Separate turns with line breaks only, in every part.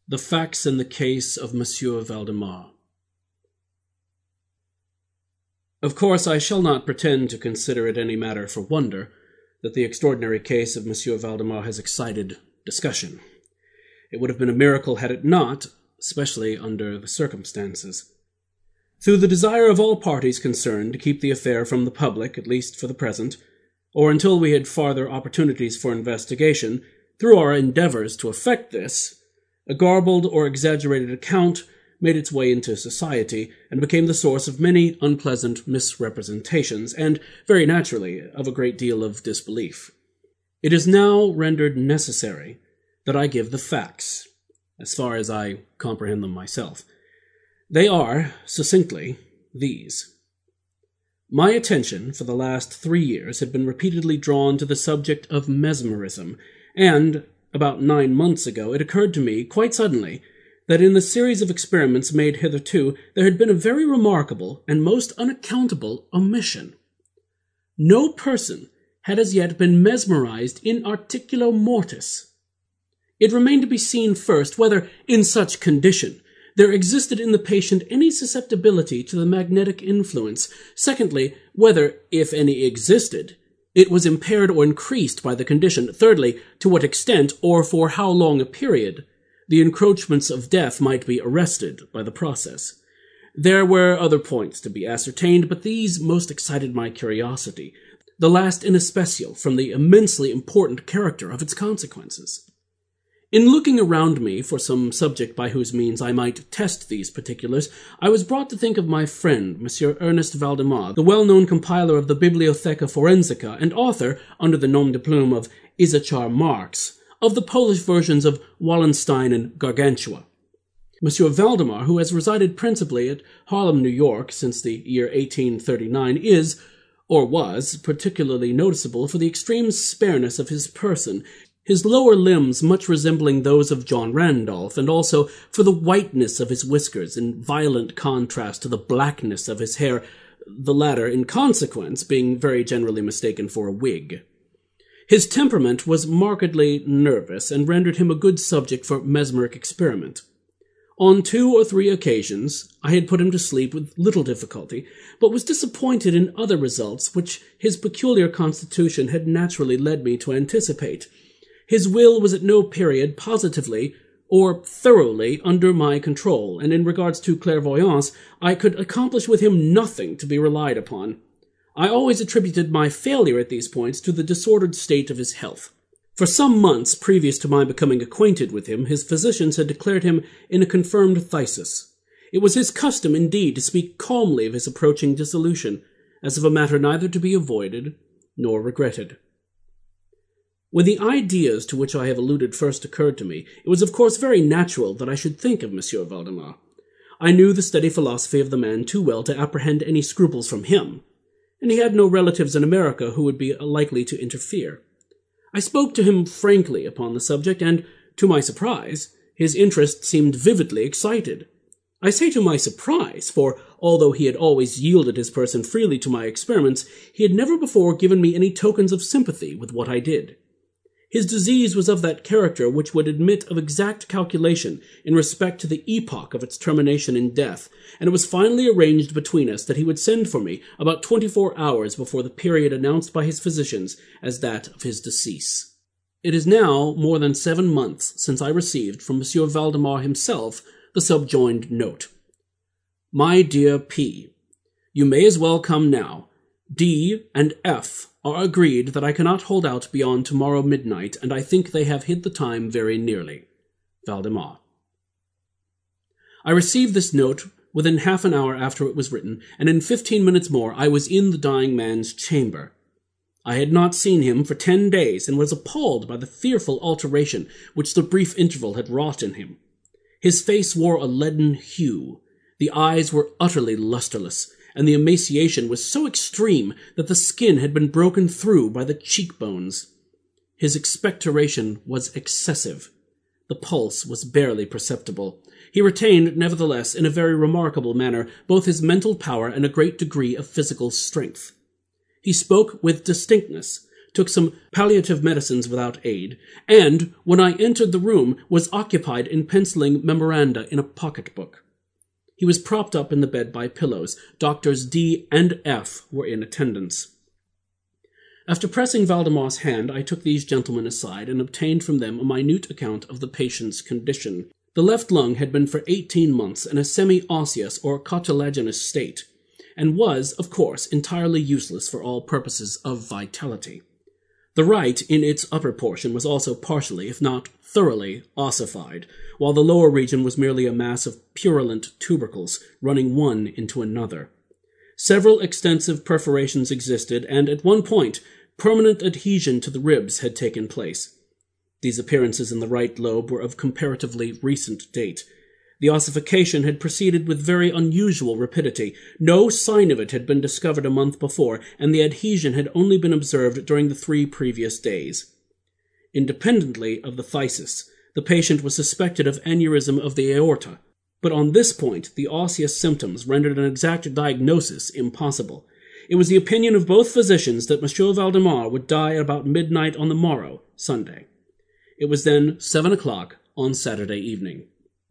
The Facts in the Case of Monsieur Valdemar. Of course, I shall not pretend to consider it any matter for wonder that the extraordinary case of Monsieur Valdemar has excited discussion. It would have been a miracle had it not, especially under the circumstances. Through the desire of all parties concerned to keep the affair from the public, at least for the present, or until we had farther opportunities for investigation, through our endeavors to effect this, a garbled or exaggerated account made its way into society and became the source of many unpleasant misrepresentations and, very naturally, of a great deal of disbelief. It is now rendered necessary that I give the facts, as far as I comprehend them myself. They are, succinctly, these. My attention for the last 3 years had been repeatedly drawn to the subject of mesmerism, and about 9 months ago it occurred to me, quite suddenly, that in the series of experiments made hitherto there had been a very remarkable and most unaccountable omission. No person had as yet been mesmerized in articulo mortis. It remained to be seen first whether, in such condition, there existed in the patient any susceptibility to the magnetic influence. Secondly, whether, if any existed, it was impaired or increased by the condition. Thirdly, to what extent, or for how long a period, the encroachments of death might be arrested by the process. There were other points to be ascertained, but these most excited my curiosity, the last in especial from the immensely important character of its consequences. In looking around me for some subject by whose means I might test these particulars, I was brought to think of my friend, Monsieur Ernest Valdemar, the well-known compiler of the Bibliotheca Forensica and author, under the nom de plume of Issachar Marx, of the Polish versions of Wallenstein and Gargantua. Monsieur Valdemar, who has resided principally at Harlem, New York, since the year 1839, is, or was, particularly noticeable for the extreme spareness of his person, his lower limbs much resembling those of John Randolph, and also for the whiteness of his whiskers in violent contrast to the blackness of his hair, the latter, in consequence, being very generally mistaken for a wig. His temperament was markedly nervous, and rendered him a good subject for mesmeric experiment. On 2 or 3 occasions I had put him to sleep with little difficulty, but was disappointed in other results which his peculiar constitution had naturally led me to anticipate. His will was at no period positively or thoroughly under my control, and in regards to clairvoyance, I could accomplish with him nothing to be relied upon. I always attributed my failure at these points to the disordered state of his health. For some months previous to my becoming acquainted with him, his physicians had declared him in a confirmed phthisis. It was his custom, indeed, to speak calmly of his approaching dissolution, as of a matter neither to be avoided nor regretted. When the ideas to which I have alluded first occurred to me, it was of course very natural that I should think of Monsieur Valdemar. I knew the steady philosophy of the man too well to apprehend any scruples from him, and he had no relatives in America who would be likely to interfere. I spoke to him frankly upon the subject, and, to my surprise, his interest seemed vividly excited. I say to my surprise, for although he had always yielded his person freely to my experiments, he had never before given me any tokens of sympathy with what I did. His disease was of that character which would admit of exact calculation in respect to the epoch of its termination in death, and it was finally arranged between us that he would send for me about 24 hours before the period announced by his physicians as that of his decease. It is now more than 7 months since I received from Monsieur Valdemar himself the subjoined note. My dear P., you may as well come now. D and F are agreed that I cannot hold out beyond tomorrow midnight, and I think they have hit the time very nearly. Valdemar. I received this note within half an hour after it was written, and in 15 minutes more I was in the dying man's chamber. I had not seen him for 10 days, and was appalled by the fearful alteration which the brief interval had wrought in him. His face wore a leaden hue, the eyes were utterly lustreless, and the emaciation was so extreme that the skin had been broken through by the cheekbones. His expectoration was excessive. The pulse was barely perceptible. He retained, nevertheless, in a very remarkable manner, both his mental power and a great degree of physical strength. He spoke with distinctness, took some palliative medicines without aid, and, when I entered the room, was occupied in penciling memoranda in a pocketbook. He was propped up in the bed by pillows. Doctors D and F were in attendance. After pressing Valdemar's hand, I took these gentlemen aside and obtained from them a minute account of the patient's condition. The left lung had been for 18 months in a semi-osseous or cartilaginous state, and was, of course, entirely useless for all purposes of vitality. The right, in its upper portion, was also partially, if not thoroughly, ossified, while the lower region was merely a mass of purulent tubercles running one into another. Several extensive perforations existed, and at one point, permanent adhesion to the ribs had taken place. These appearances in the right lobe were of comparatively recent date. The ossification had proceeded with very unusual rapidity. No sign of it had been discovered a month before, and the adhesion had only been observed during the 3 previous days. Independently of the phthisis, the patient was suspected of aneurysm of the aorta, but on this point the osseous symptoms rendered an exact diagnosis impossible. It was the opinion of both physicians that Monsieur Valdemar would die at about midnight on the morrow, Sunday. It was then 7 o'clock on Saturday evening.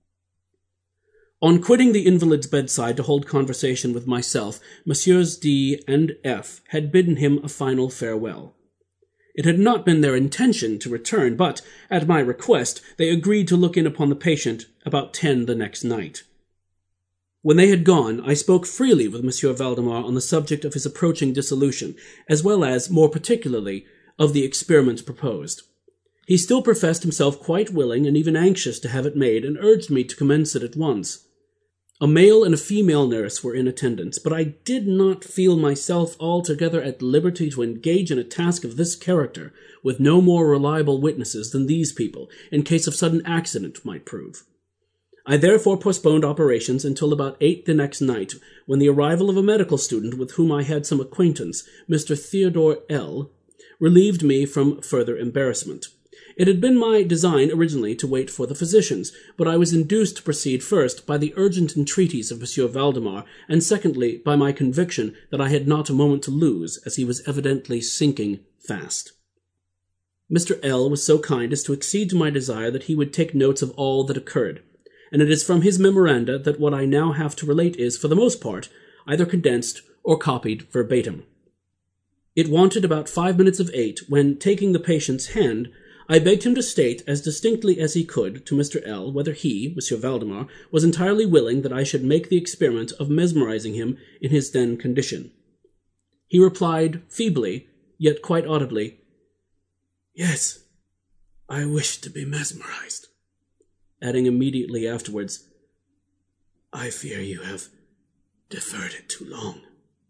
On quitting the invalid's bedside to hold conversation with myself, Messieurs D and F had bidden him a final farewell. It had not been their intention to return, but, at my request, they agreed to look in upon the patient about 10 the next night. When they had gone, I spoke freely with Monsieur Valdemar on the subject of his approaching dissolution, as well as, more particularly, of the experiment proposed. He still professed himself quite willing and even anxious to have it made, and urged me to commence it at once. A male and a female nurse were in attendance, but I did not feel myself altogether at liberty to engage in a task of this character with no more reliable witnesses than these people, in case of sudden accident might prove. I therefore postponed operations until about 8 the next night, when the arrival of a medical student with whom I had some acquaintance, Mr. Theodore L., relieved me from further embarrassment. It had been my design originally to wait for the physicians, but I was induced to proceed first by the urgent entreaties of Monsieur Valdemar, and secondly by my conviction that I had not a moment to lose, as he was evidently sinking fast. Mr. L. was so kind as to accede to my desire that he would take notes of all that occurred, and it is from his memoranda that what I now have to relate is, for the most part, either condensed or copied verbatim. It wanted about 5 minutes of 8, when, taking the patient's hand, I begged him to state, as distinctly as he could, to Mr. L., whether he, Monsieur Valdemar, was entirely willing that I should make the experiment of mesmerizing him in his then condition. He replied feebly, yet quite audibly, "Yes, I wish to be mesmerized," adding immediately afterwards, "I fear you have deferred it too long."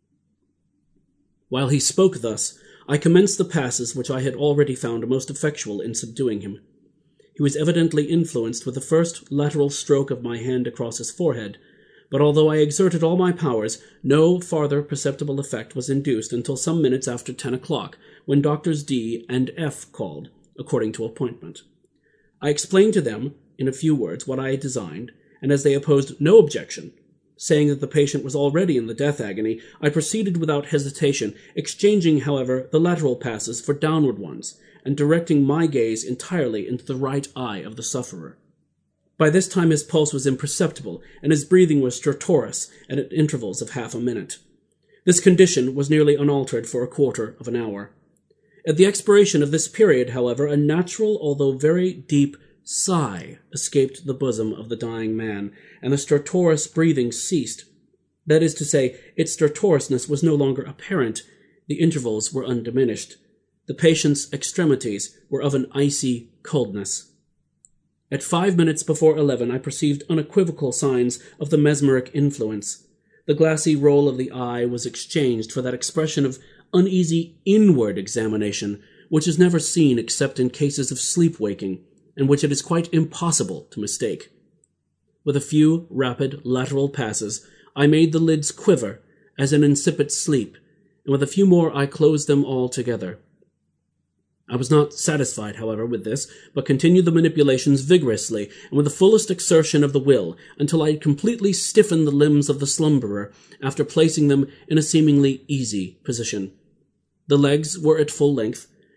While he spoke thus, I commenced the passes which I had already found most effectual in subduing him. He was evidently influenced with the first lateral stroke of my hand across his forehead, but although I exerted all my powers, no farther perceptible effect was induced until some minutes after 10 o'clock, when Doctors D and F called, according to appointment. I explained to them, in a few words, what I had designed, and as they opposed no objection, saying that the patient was already in the death agony, I proceeded without hesitation, exchanging, however, the lateral passes for downward ones, and directing my gaze entirely into the right eye of the sufferer. By this time his pulse was imperceptible, and his breathing was stertorous, and at intervals of half a minute. This condition was nearly unaltered for a quarter of an hour. At the expiration of this period, however, a natural, although very deep, sigh escaped the bosom of the dying man, and the stertorous breathing ceased. That is to say, its stertorousness was no longer apparent. The intervals were undiminished. The patient's extremities were of an icy coldness. At 5 minutes before 11, I perceived unequivocal signs of the mesmeric influence. The glassy roll of the eye was exchanged for that expression of uneasy inward examination which is never seen except in cases of sleep-waking, and which it is quite impossible to mistake. With a few rapid lateral passes, I made the lids quiver as in insipid sleep, and with a few more I closed them all together. I was not satisfied, however, with this, but continued the manipulations vigorously and with the fullest exertion of the will, until I had completely stiffened the limbs of the slumberer, after placing them in a seemingly easy position. The legs were at full length,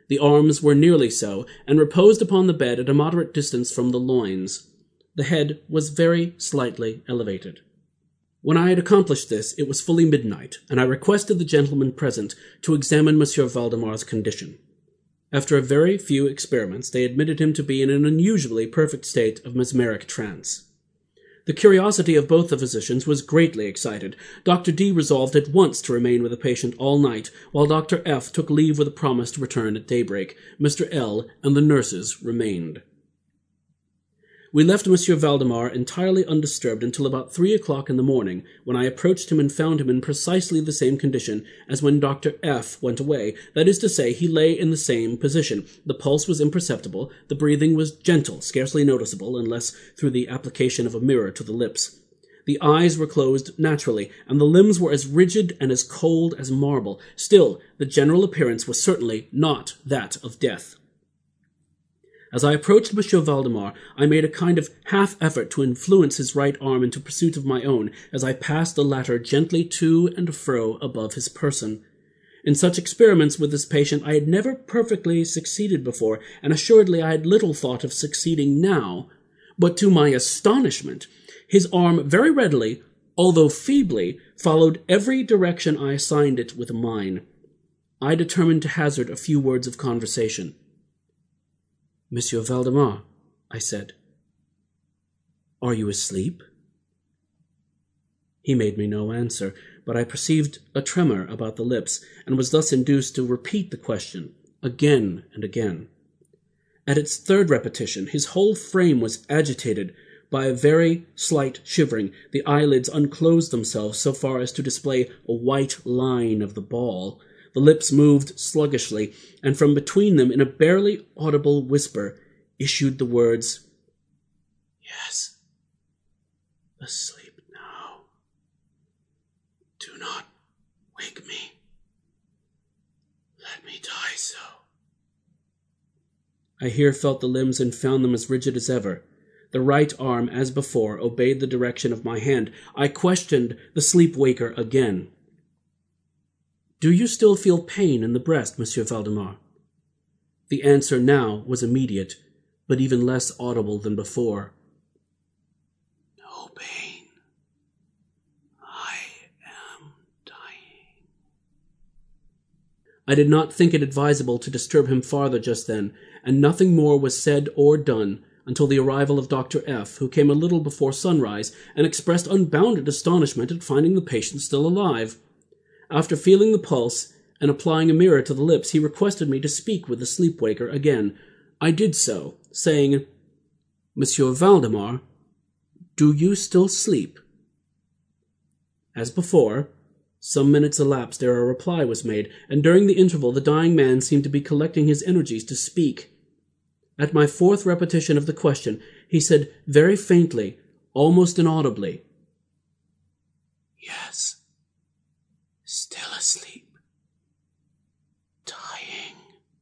The arms were nearly so, and reposed upon the bed at a moderate distance from the loins. The head was very slightly elevated. When I had accomplished this, it was fully midnight, and I requested the gentlemen present to examine Monsieur Valdemar's condition. After a very few experiments, they admitted him to be in an unusually perfect state of mesmeric trance. The curiosity of both the physicians was greatly excited. Dr. D resolved at once to remain with the patient all night, while Dr. F took leave with a promise to return at daybreak. Mr. L and the nurses remained. We left Monsieur Valdemar entirely undisturbed until about 3 o'clock in the morning, when I approached him and found him in precisely the same condition as when Dr. F went away. That is to say, he lay in the same position. The pulse was imperceptible, the breathing was gentle, scarcely noticeable, unless through the application of a mirror to the lips. The eyes were closed naturally, and the limbs were as rigid and as cold as marble. Still, the general appearance was certainly not that of death. As I approached Monsieur Valdemar, I made a kind of half-effort to influence his right arm into pursuit of my own, as I passed the latter gently to and fro above his person. In such experiments with this patient I had never perfectly succeeded before, and assuredly I had little thought of succeeding now. But to my astonishment, his arm very readily, although feebly, followed every direction I assigned it with mine. I determined to hazard a few words of conversation. "Monsieur Valdemar," I said, "are you asleep?" He made me no answer, but I perceived a tremor about the lips, and was thus induced to repeat the question again and again. At its third repetition, his whole frame was agitated by a very slight shivering. The eyelids unclosed themselves so far as to display a white line of the ball. The lips moved sluggishly, and from between them, in a barely audible whisper, issued the words, "Yes, asleep now. Do not wake me. Let me die so." I here felt the limbs and found them as rigid as ever. The right arm, as before, obeyed the direction of my hand. I questioned the sleep-waker again. "Do you still feel pain in the breast, Monsieur Valdemar?" The answer now was immediate, but even less audible than before. "No pain. I am dying." I did not think it advisable to disturb him farther just then, and nothing more was said or done until the arrival of Dr. F, who came a little before sunrise, and expressed unbounded astonishment at finding the patient still alive. After feeling the pulse and applying a mirror to the lips, he requested me to speak with the sleep-waker again. I did so, saying, "Monsieur Valdemar, do you still sleep?" As before, some minutes elapsed ere a reply was made, and during the interval the dying man seemed to be collecting his energies to speak. At my fourth repetition of the question, he said very faintly, almost inaudibly, "Yes. Still asleep. Dying."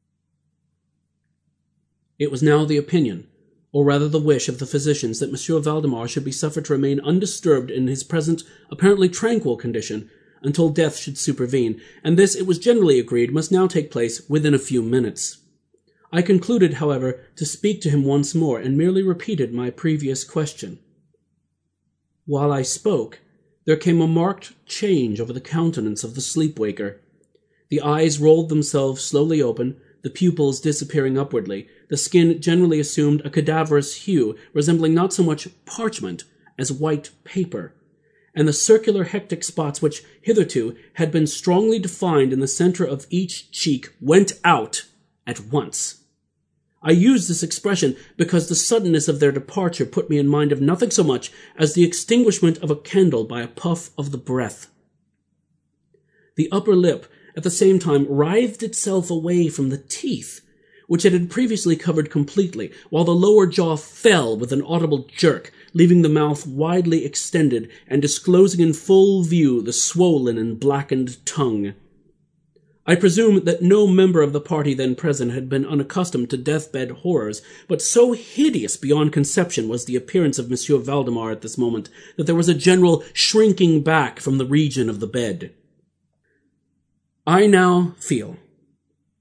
It was now the opinion, or rather the wish of the physicians, that Monsieur Valdemar should be suffered to remain undisturbed in his present apparently tranquil condition until death should supervene, and this, it was generally agreed, must now take place within a few minutes. I concluded, however, to speak to him once more, and merely repeated my previous question. While I spoke, there came a marked change over the countenance of the sleep-waker. The eyes rolled themselves slowly open, the pupils disappearing upwardly. The skin generally assumed a cadaverous hue, resembling not so much parchment as white paper, and the circular hectic spots which hitherto had been strongly defined in the center of each cheek went out at once. I use this expression because the suddenness of their departure put me in mind of nothing so much as the extinguishment of a candle by a puff of the breath. The upper lip, at the same time, writhed itself away from the teeth, which it had previously covered completely, while the lower jaw fell with an audible jerk, leaving the mouth widely extended and disclosing in full view the swollen and blackened tongue. I presume that no member of the party then present had been unaccustomed to deathbed horrors, but so hideous beyond conception was the appearance of Monsieur Valdemar at this moment, that there was a general shrinking back from the region of the bed. I now feel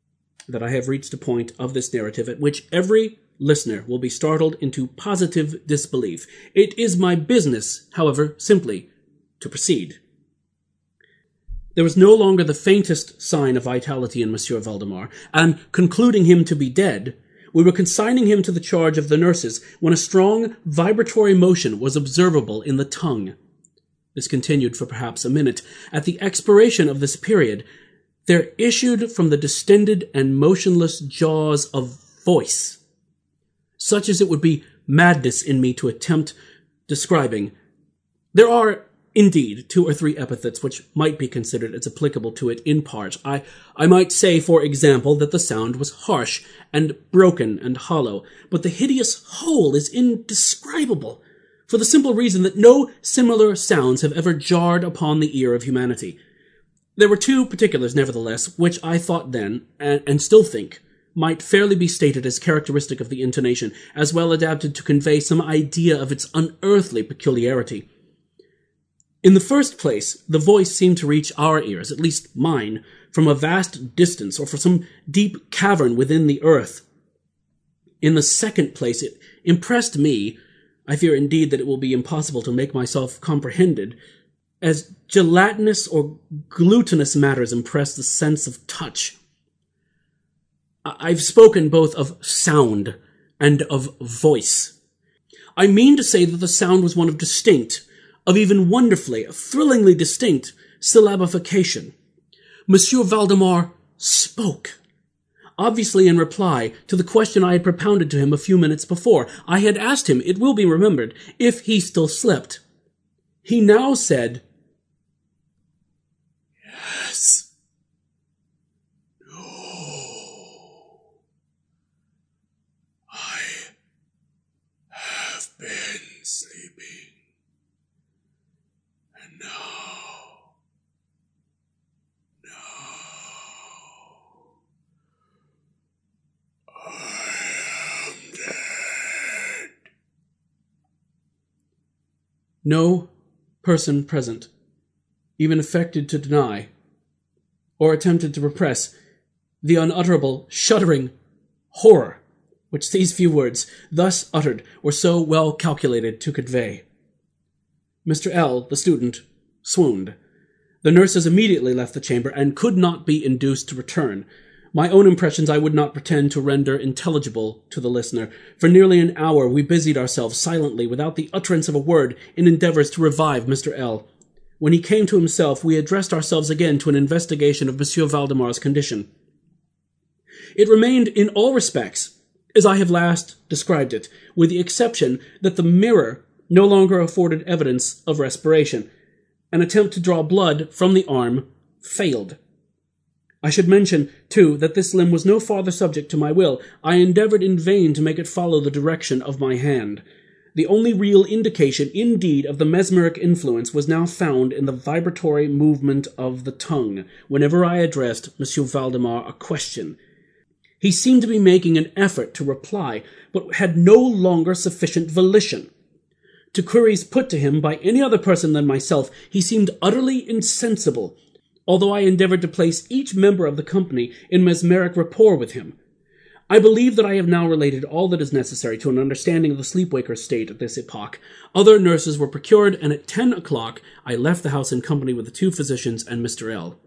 that I have reached a point of this narrative at which every listener will be startled into positive disbelief. It is my business, however, simply to proceed. There was no longer the faintest sign of vitality in Monsieur Valdemar, and concluding him to be dead, we were consigning him to the charge of the nurses when a strong vibratory motion was observable in the tongue. This continued for perhaps a minute. At the expiration of this period, there issued from the distended and motionless jaws of voice, such as it would be madness in me to attempt describing. There are, indeed, 2 or 3 epithets which might be considered as applicable to it in part. I might say, for example, that the sound was harsh and broken and hollow, but the hideous whole is indescribable, for the simple reason that no similar sounds have ever jarred upon the ear of humanity. There were 2 particulars, nevertheless, which I thought then, and still think, might fairly be stated as characteristic of the intonation, as well adapted to convey some idea of its unearthly peculiarity. In the first place, the voice seemed to reach our ears, at least mine, from a vast distance, or from some deep cavern within the earth. In the second place, it impressed me, I fear indeed that it will be impossible to make myself comprehended, as gelatinous or glutinous matters impress the sense of touch. I've spoken both of sound and of voice. I mean to say that the sound was one of distinct, of even wonderfully, thrillingly distinct syllabification. Monsieur Valdemar spoke, obviously in reply to the question I had propounded to him a few minutes before. I had asked him, it will be remembered, if he still slept. He now said, "Yes. No. I have been sleeping. And now, I am dead." No person present even affected to deny, or attempted to repress, the unutterable, shuddering horror which these few words, thus uttered, were so well calculated to convey. Mr. L., the student, swooned. The nurses immediately left the chamber, and could not be induced to return. My own impressions I would not pretend to render intelligible to the listener. For nearly an hour we busied ourselves silently, without the utterance of a word, in endeavors to revive Mr. L. When he came to himself, we addressed ourselves again to an investigation of Monsieur Valdemar's condition. It remained in all respects as I have last described it, with the exception that the mirror no longer afforded evidence of respiration. An attempt to draw blood from the arm failed. I should mention, too, that this limb was no farther subject to my will. I endeavored in vain to make it follow the direction of my hand. The only real indication, indeed, of the mesmeric influence was now found in the vibratory movement of the tongue, whenever I addressed Monsieur Valdemar a question. He seemed to be making an effort to reply, but had no longer sufficient volition. To queries put to him by any other person than myself, he seemed utterly insensible, although I endeavored to place each member of the company in mesmeric rapport with him. I believe that I have now related all that is necessary to an understanding of the sleepwaker's state at this epoch. Other nurses were procured, and at 10 o'clock I left the house in company with the 2 physicians and Mr. L.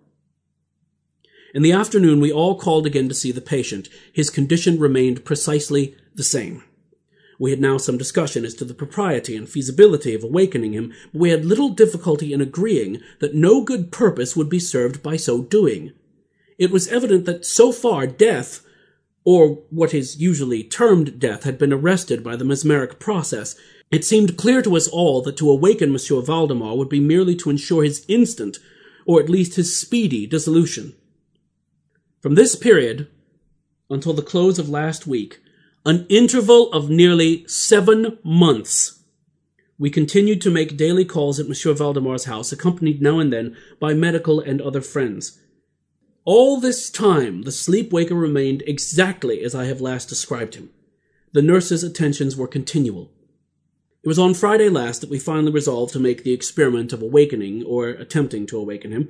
In the afternoon we all called again to see the patient. His condition remained precisely the same. We had now some discussion as to the propriety and feasibility of awakening him, but we had little difficulty in agreeing that no good purpose would be served by so doing. It was evident that so far death, or what is usually termed death, had been arrested by the mesmeric process. It seemed clear to us all that to awaken Monsieur Valdemar would be merely to ensure his instant, or at least his speedy, dissolution. From this period, until the close of last week, an interval of nearly 7 months, we continued to make daily calls at Monsieur Valdemar's house, accompanied now and then by medical and other friends. All this time the sleep-waker remained exactly as I have last described him. The nurses' attentions were continual. It was on Friday last that we finally resolved to make the experiment of awakening, or attempting to awaken him.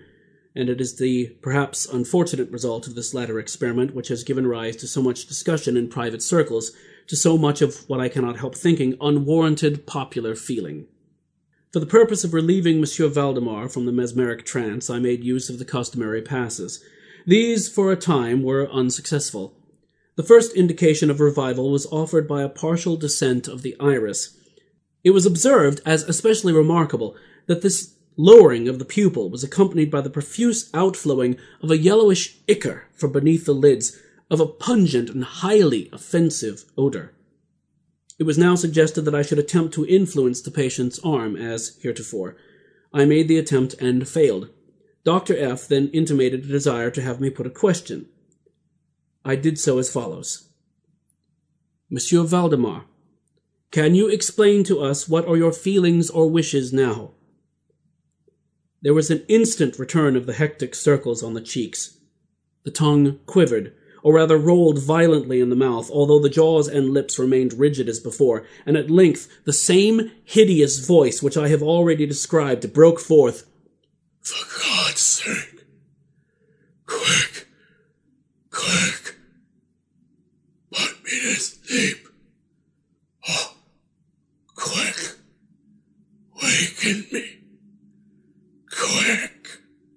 and it is the perhaps unfortunate result of this latter experiment which has given rise to so much discussion in private circles, to so much of what I cannot help thinking unwarranted popular feeling. For the purpose of relieving Monsieur Valdemar from the mesmeric trance, I made use of the customary passes. These, for a time, were unsuccessful. The first indication of revival was offered by a partial descent of the iris. It was observed as especially remarkable that this lowering of the pupil was accompanied by the profuse outflowing of a yellowish ichor from beneath the lids, of a pungent and highly offensive odor. It was now suggested that I should attempt to influence the patient's arm, as heretofore. I made the attempt and failed. Dr. F. then intimated a desire to have me put a question. I did so as follows. Monsieur Valdemar, can you explain to us what are your feelings or wishes now? There was an instant return of the hectic circles on the cheeks. The tongue quivered, or rather rolled violently in the mouth, although the jaws and lips remained rigid as before, and at length the same hideous voice which I have already described broke forth.
For God's sake, quick, quick, put me to sleep. Oh, quick, waken me, quick.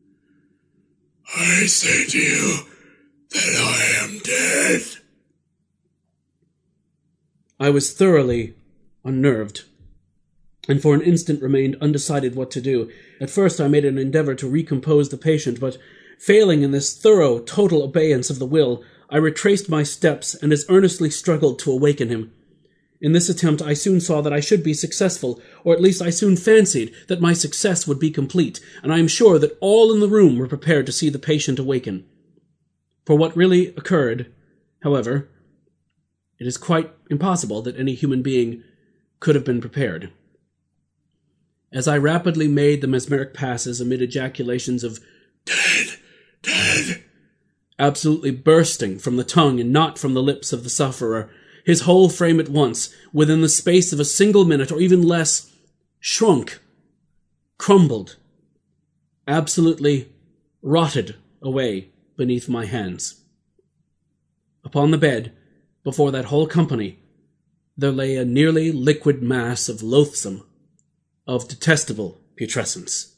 I say to you that I am dead.
I was thoroughly unnerved, and for an instant remained undecided what to do. At first I made an endeavor to recompose the patient, but failing in this thorough, total abeyance of the will, I retraced my steps and as earnestly struggled to awaken him. In this attempt I soon saw that I should be successful, or at least I soon fancied that my success would be complete, and I am sure that all in the room were prepared to see the patient awaken. For what really occurred, however, it is quite impossible that any human being could have been prepared. As I rapidly made the mesmeric passes amid ejaculations of
Dead, dead,
absolutely bursting from the tongue and not from the lips of the sufferer, his whole frame at once, within the space of a single minute or even less, shrunk, crumbled, absolutely rotted away beneath my hands. Upon the bed, before that whole company, there lay a nearly liquid mass of loathsome, of detestable putrescence.